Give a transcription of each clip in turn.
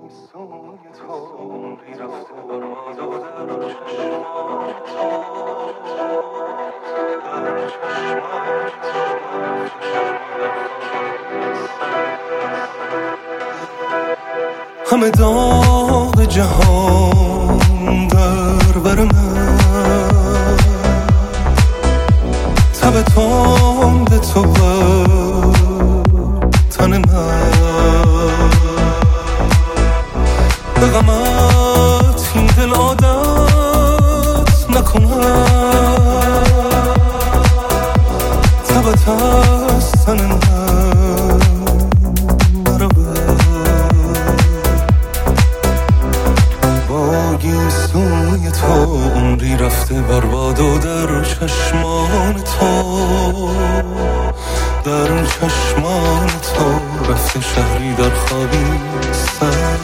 همه داغ جهان در بر من، تب تند تو بر تن من، به غمت این دل عادت نکنم، تبت از تن من سوی تو عمری رفته برباد و در چشمان تو، در چشمان تو رفته شهری در خوابی سر.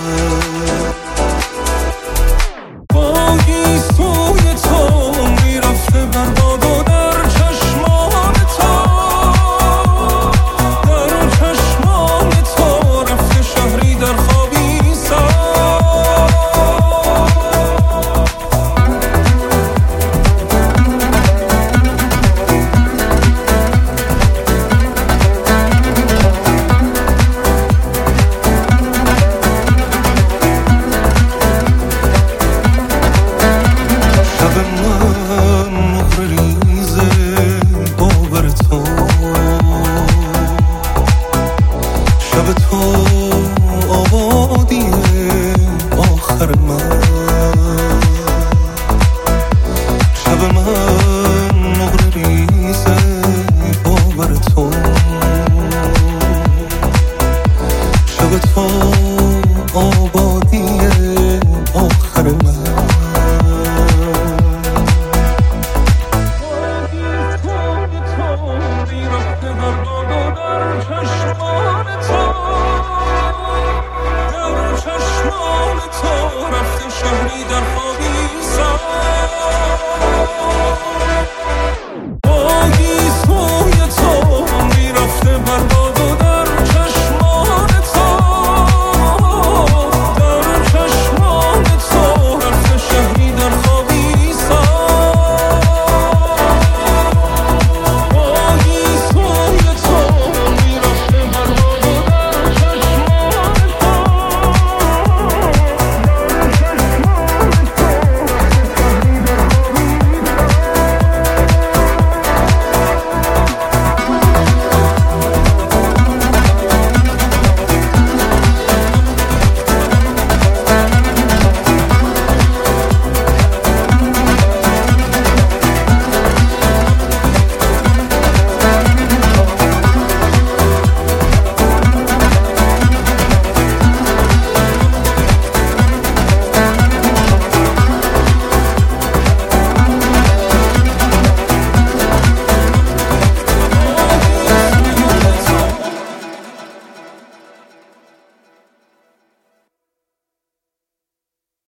باگی سوی تو عمری رفته برباد و در چشمان تو، در چشمان تو رفته شهری در خوابی سر. شب تو آبادی آخر من، شب من نقره ریزه باور تو، شب تو آبادی